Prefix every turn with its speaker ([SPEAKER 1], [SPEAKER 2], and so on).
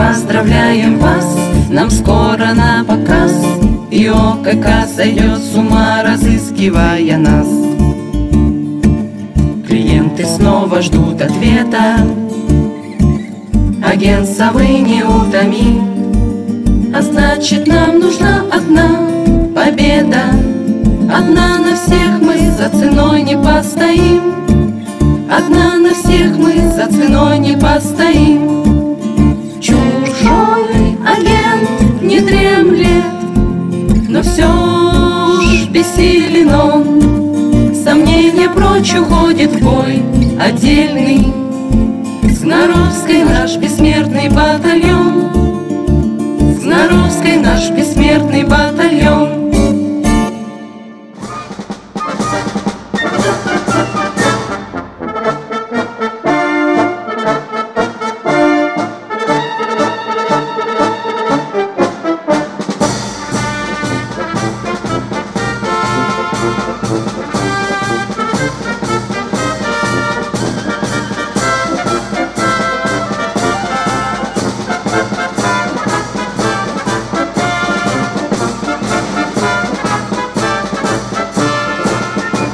[SPEAKER 1] поздравляем вас, нам скоро на показ и ОКК сойдет с ума, разыскивая нас. Клиенты снова ждут ответа, агент совы неутомим. А значит, нам нужна одна победа, одна на всех, мы за ценой не постоим. Одна на всех, мы за ценой не постоим. Чужой агент не дремлет, но все ж бессилен он. Сомнения прочь, уходит в бой отдельный Сноровской наш бессмертный батальон. Сноровской наш бессмертный батальон.